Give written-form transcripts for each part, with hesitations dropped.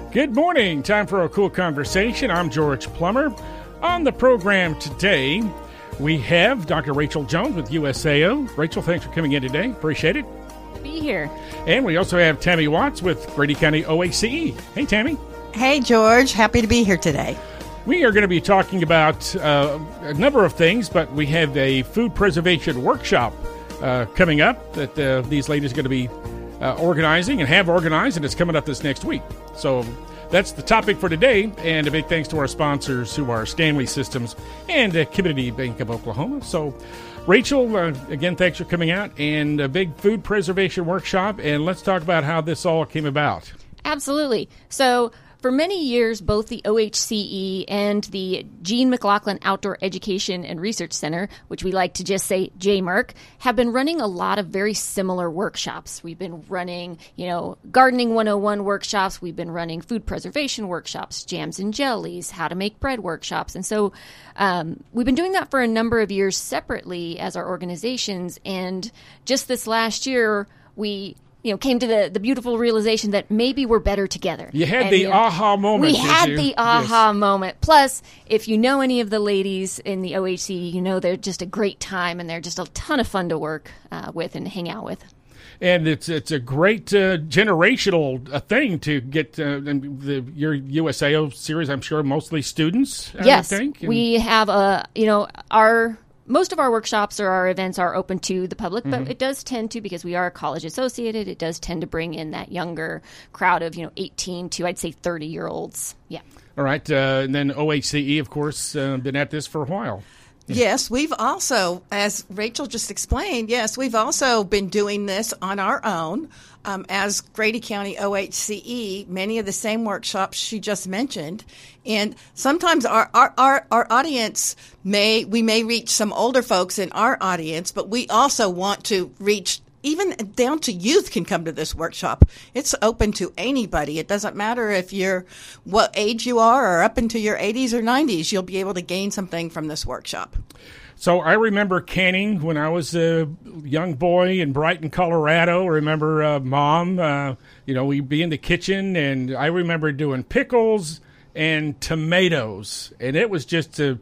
Good morning. Time for a cool conversation. I'm George Plummer. On the program today, we have Dr. Rachel Jones with USAO. Rachel, thanks for coming in today. Appreciate it. To be here. And we also have Tammy Watts with Grady County OHCE. Hey, Tammy. Hey, George. Happy to be here today. We are going to be talking about a number of things, but we have a food preservation workshop coming up that these ladies are going to be organizing and have organized, and it's coming up this next week. So that's the topic for today, and a big thanks to our sponsors who are Stanley Systems and Community Bank of Oklahoma. So, Rachel, again, thanks for coming out, and a big food preservation workshop, and let's talk about how this all came about. Absolutely. So, for many years, both the OHCE and the Gene McLaughlin Outdoor Education and Research Center, which we like to just say JMERC, have been running a lot of very similar workshops. We've been running, Gardening 101 workshops. We've been running food preservation workshops, jams and jellies, how to make bread workshops. And so we've been doing that for a number of years separately as our organizations. And just this last year, we came to the beautiful realization that maybe we're better together. You had the aha moment. We had the aha moment. Plus, if you know any of the ladies in the OHC, they're just a great time, and they're just a ton of fun to work with and hang out with. And it's a great generational thing to get your USAO series, I'm sure, mostly students, yes, I think. We have most of our workshops or our events are open to the public, but it does tend to, because we are college associated, it does tend to bring in that younger crowd of, 18 to, I'd say, 30-year-olds. Yeah. All right. And then OHCE, of course, been at this for a while. Yes, we've also, as Rachel just explained, we've also been doing this on our own. As Grady County OHCE, many of the same workshops she just mentioned. And sometimes our audience we may reach some older folks in our audience, but we also want to reach even down to youth can come to this workshop. It's open to anybody. It doesn't matter if you're what age you are or up into your 80s or 90s, you'll be able to gain something from this workshop. So I remember canning when I was a young boy in Brighton, Colorado. I remember Mom, we'd be in the kitchen, and I remember doing pickles and tomatoes, and it was just a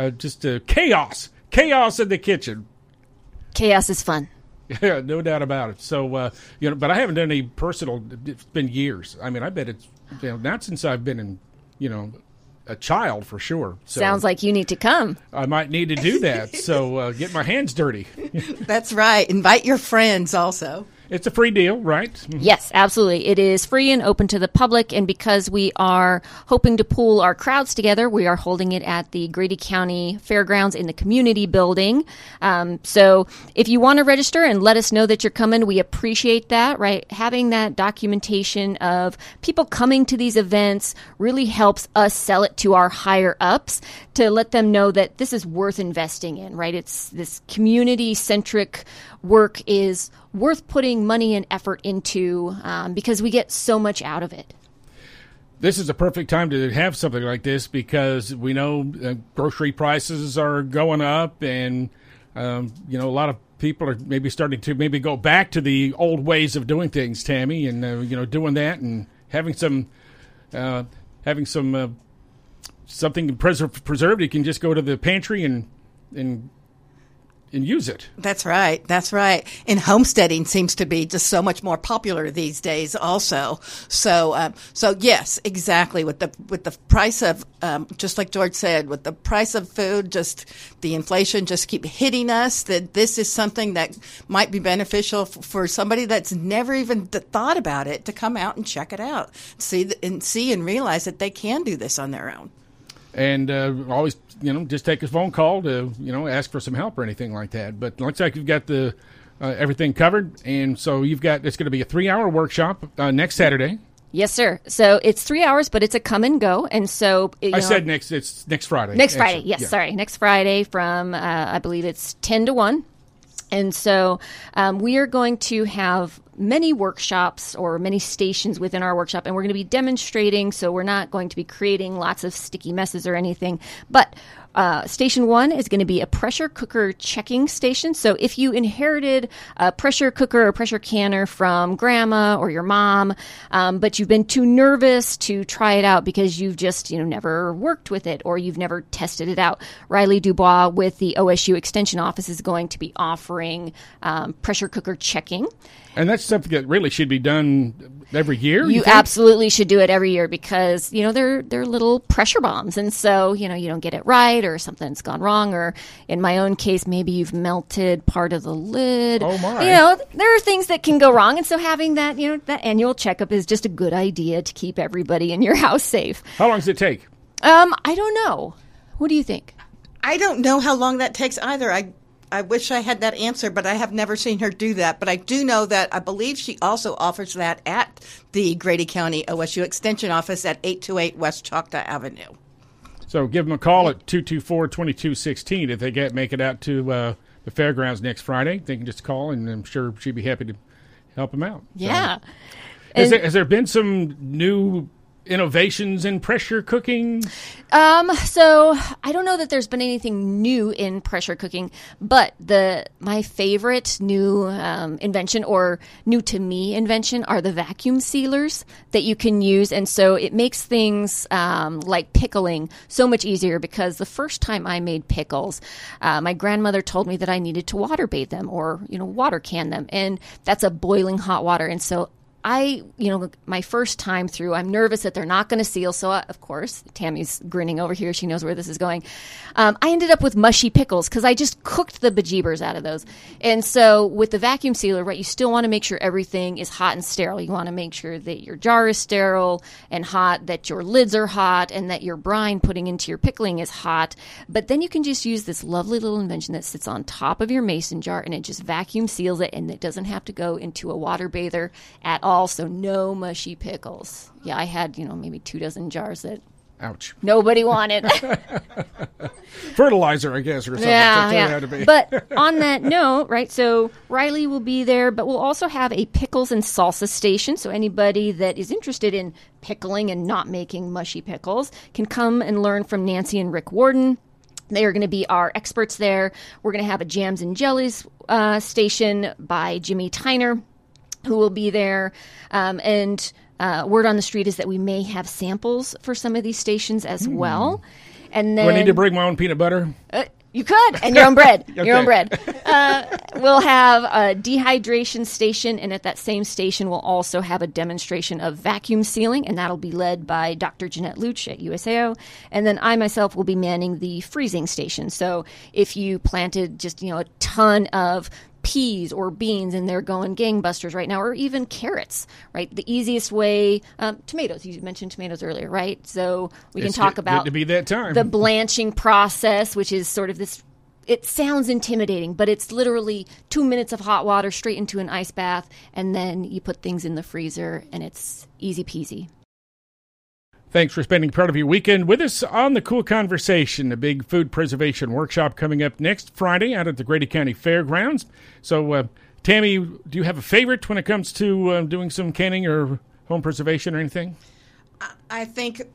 chaos in the kitchen. Chaos is fun. Yeah, no doubt about it. So, but I haven't done any personal. It's been years. I mean, I bet it's not since I've been in, a child for sure. So sounds like you need to come. I might need to do that. So get my hands dirty. That's right. Invite your friends also. It's a free deal, right? Mm-hmm. Yes, absolutely. It is free and open to the public, and because we are hoping to pool our crowds together, we are holding it at the Grady County Fairgrounds in the community building. So if you want to register and let us know that you're coming, we appreciate that, right? Having that documentation of people coming to these events really helps us sell it to our higher ups to let them know that this is worth investing in, right? It's this community-centric work is worth putting money and effort into because we get so much out of it. This is a perfect time to have something like this because we know grocery prices are going up, and a lot of people are maybe starting to maybe go back to the old ways of doing things, Tammy, and doing that and having some something preserved. You can just go to the pantry and use it. That's right. That's right. And homesteading seems to be just so much more popular these days also. So yes, exactly. With the price of, just like George said, with the price of food, just the inflation just keep hitting us, that this is something that might be beneficial for somebody that's never even thought about it to come out and check it out, see and realize that they can do this on their own. And always, just take a phone call to, ask for some help or anything like that. But it looks like you've got the everything covered. And so it's going to be a 3-hour workshop next Saturday. Yes, sir. So it's 3 hours, but it's a come and go. And so it's next Friday. Next Friday. Yes, yeah. Sorry. Next Friday from, I believe it's 10 to 1. And so we are going to have many workshops or many stations within our workshop, and we're going to be demonstrating, so we're not going to be creating lots of sticky messes or anything. But Station 1 is going to be a pressure cooker checking station. So if you inherited a pressure cooker or pressure canner from grandma or your mom, but you've been too nervous to try it out because you've just never worked with it or you've never tested it out, Riley Dubois with the OSU Extension Office is going to be offering pressure cooker checking. And that's something that really should be done every year? You absolutely should do it every year because, they're little pressure bombs. And so, you don't get it right or something's gone wrong. Or in my own case, maybe you've melted part of the lid. Oh, my. There are things that can go wrong. And so having that, that annual checkup is just a good idea to keep everybody in your house safe. How long does it take? I don't know. What do you think? I don't know how long that takes either. I wish I had that answer, but I have never seen her do that. But I do know that I believe she also offers that at the Grady County OSU Extension Office at 828 West Choctaw Avenue. So give them a call at 224-2216 if they make it out to the fairgrounds next Friday. They can just call, and I'm sure she'd be happy to help them out. Yeah. So, has there been some new innovations in pressure cooking? So I don't know that there's been anything new in pressure cooking, but my favorite new invention or new to me invention are the vacuum sealers that you can use. And so it makes things like pickling so much easier because the first time I made pickles, my grandmother told me that I needed to water bathe them or, water can them. And that's a boiling hot water. And so my first time through, I'm nervous that they're not going to seal. So, of course, Tammy's grinning over here. She knows where this is going. I ended up with mushy pickles because I just cooked the bejeebers out of those. And so with the vacuum sealer, right, you still want to make sure everything is hot and sterile. You want to make sure that your jar is sterile and hot, that your lids are hot, and that your brine putting into your pickling is hot. But then you can just use this lovely little invention that sits on top of your mason jar, and it just vacuum seals it, and it doesn't have to go into a water bather at all. Also, no mushy pickles. Yeah, I had, maybe 24 jars that ouch, nobody wanted. Fertilizer, I guess, or something. Yeah. But on that note, right, so Riley will be there, but we'll also have a pickles and salsa station. So anybody that is interested in pickling and not making mushy pickles can come and learn from Nancy and Rick Warden. They are going to be our experts there. We're going to have a jams and jellies station by Jimmy Tyner, who will be there. And word on the street is that we may have samples for some of these stations as well. And then, do I need to bring my own peanut butter? You could, and your own bread. Okay. Your own bread. We'll have a dehydration station, and at that same station, we'll also have a demonstration of vacuum sealing, and that'll be led by Dr. Jeanette Luch at USAO. And then I myself will be manning the freezing station. So if you planted just a ton of peas or beans and they're going gangbusters right now, or even carrots, right? The easiest way, tomatoes, you mentioned tomatoes earlier, right? So we can talk about to be that time. The blanching process, which is sort of this, it sounds intimidating, but it's literally 2 minutes of hot water straight into an ice bath, and then you put things in the freezer, and it's easy peasy. Thanks for spending part of your weekend with us on The Cool Conversation, a big food preservation workshop coming up next Friday out at the Grady County Fairgrounds. So, Tammy, do you have a favorite when it comes to doing some canning or home preservation or anything? I think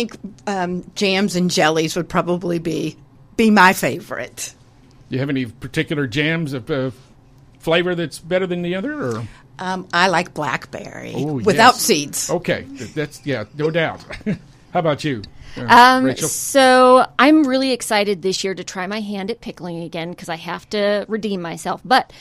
jams and jellies would probably be my favorite. Do you have any particular jams of flavor that's better than the other, or? I like blackberry without seeds. Okay, that's no doubt. How about you, Rachel? So I'm really excited this year to try my hand at pickling again because I have to redeem myself. But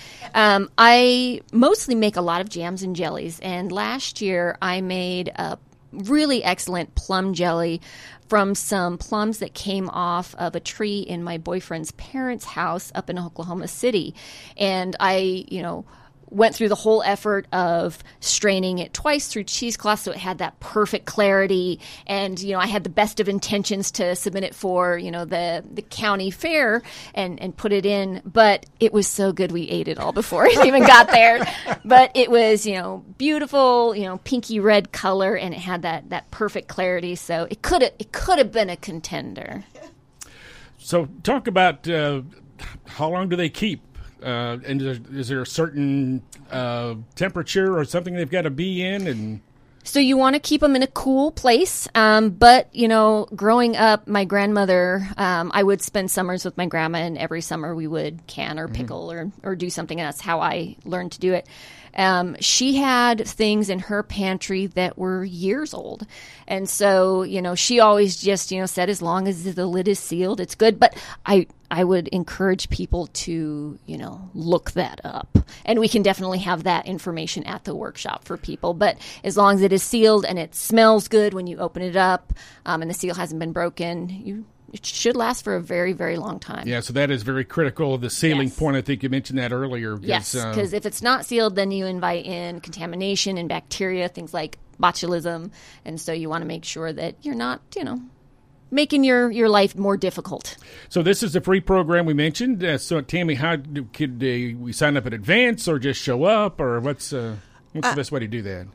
I mostly make a lot of jams and jellies, and last year I made a really excellent plum jelly from some plums that came off of a tree in my boyfriend's parents' house up in Oklahoma City, and I, went through the whole effort of straining it twice through cheesecloth so it had that perfect clarity. And, I had the best of intentions to submit it for, the county fair and put it in. But it was so good we ate it all before it even got there. But it was, beautiful, pinky red color, and it had that perfect clarity. So it could have been a contender. So talk about how long do they keep? And is there a certain temperature or something they've got to be in? And So you want to keep them in a cool place. But, growing up, my grandmother, I would spend summers with my grandma, and every summer we would can or pickle or do something. And that's how I learned to do it. She had things in her pantry that were years old. And so, she always just, said, as long as the lid is sealed, it's good. But I would encourage people to, look that up. And we can definitely have that information at the workshop for people. But as long as it is sealed and it smells good when you open it up, and the seal hasn't been broken, it should last for a very, very long time. Yeah, so that is very critical. The sealing point, I think you mentioned that earlier. Yes, because if it's not sealed, then you invite in contamination and bacteria, things like botulism. And so you want to make sure that you're not, making your life more difficult. So this is a free program we mentioned. So, Tammy, how could we sign up in advance or just show up, or what's the best way to do that?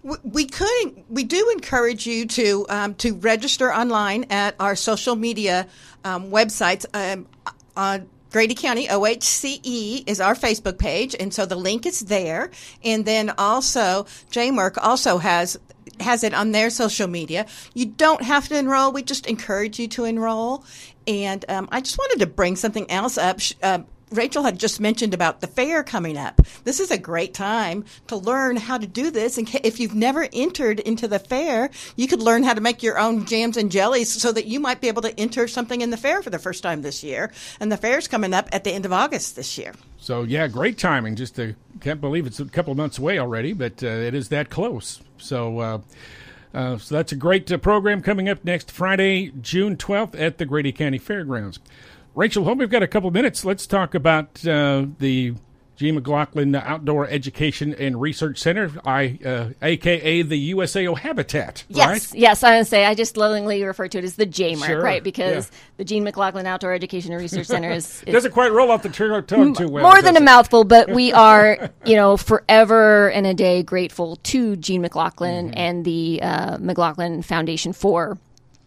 We do encourage you to register online at our social media websites. Grady County OHCE is our Facebook page, and so the link is there. And then also, JMERC also has it on their social media. You don't have to enroll. We just encourage you to enroll. And I just wanted to bring something else up. Rachel had just mentioned about the fair coming up. This is a great time to learn how to do this. And if you've never entered into the fair, you could learn how to make your own jams and jellies so that you might be able to enter something in the fair for the first time this year. And the fair's coming up at the end of August this year. So, yeah, great timing. Can't believe it's a couple of months away already, but it is that close. So that's a great program coming up next Friday, June 12th at the Grady County Fairgrounds. Rachel, we've got a couple of minutes. Let's talk about the G. McLaughlin Outdoor Education and Research Center, a.k.a. the USAO Habitat, right? Yes, I would say I just lovingly refer to it as the JMERC, sure, right? Because the Gene McLaughlin Outdoor Education and Research Center is doesn't quite roll off the tongue too well. More than a mouthful, but we are, forever and a day grateful to Gene McLaughlin and the McLaughlin Foundation for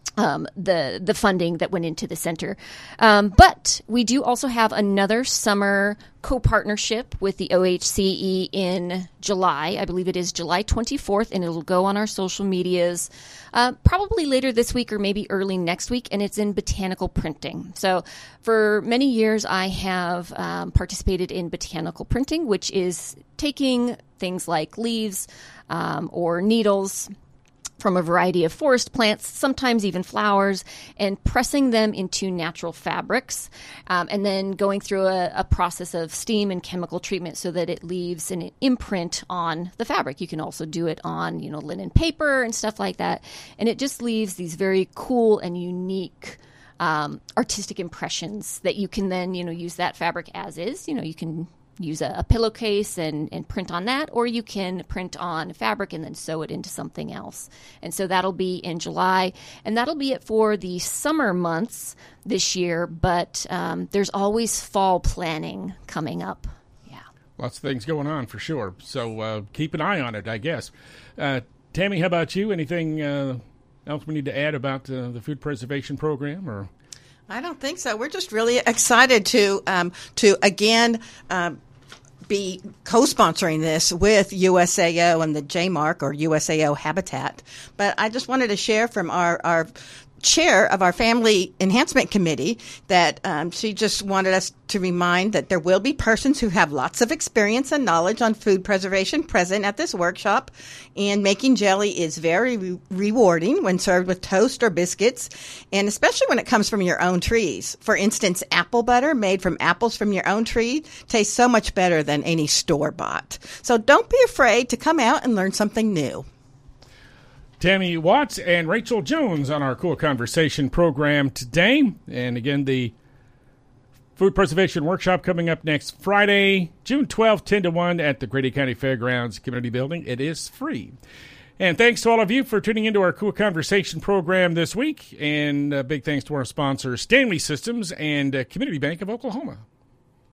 the funding that went into the center. But we do also have another summer co-partnership with the OHCE in July. I believe it is July 24th, and it'll go on our social medias probably later this week or maybe early next week, and it's in botanical printing. So for many years, I have participated in botanical printing, which is taking things like leaves or needles from a variety of forest plants, sometimes even flowers, and pressing them into natural fabrics, and then going through a process of steam and chemical treatment so that it leaves an imprint on the fabric. You can also do it on, linen paper and stuff like that, and it just leaves these very cool and unique artistic impressions that you can then, use that fabric as is. You can use a pillowcase and print on that, or you can print on fabric and then sew it into something else. And so that'll be in July, and that'll be it for the summer months this year, but there's always fall planning coming up. Yeah. Lots of things going on for sure. So keep an eye on it, I guess. Tammy, how about you? Anything else we need to add about the food preservation program, or? I don't think so. We're just really excited to again be co-sponsoring this with USAO and the JMERC or USAO Habitat. But I just wanted to share from our chair of our Family Enhancement Committee that she just wanted us to remind that there will be persons who have lots of experience and knowledge on food preservation present at this workshop, and making jelly is very rewarding when served with toast or biscuits, and especially when it comes from your own trees. For instance, apple butter made from apples from your own tree tastes so much better than any store-bought. So don't be afraid to come out and learn something new. Tammy Watts and Rachel Jones on our Cool Conversation program today. And again, the Food Preservation Workshop coming up next Friday, June 12th, 10 to 1 at the Grady County Fairgrounds Community Building. It is free. And thanks to all of you for tuning into our Cool Conversation program this week. And big thanks to our sponsors, Stanley Systems and Community Bank of Oklahoma.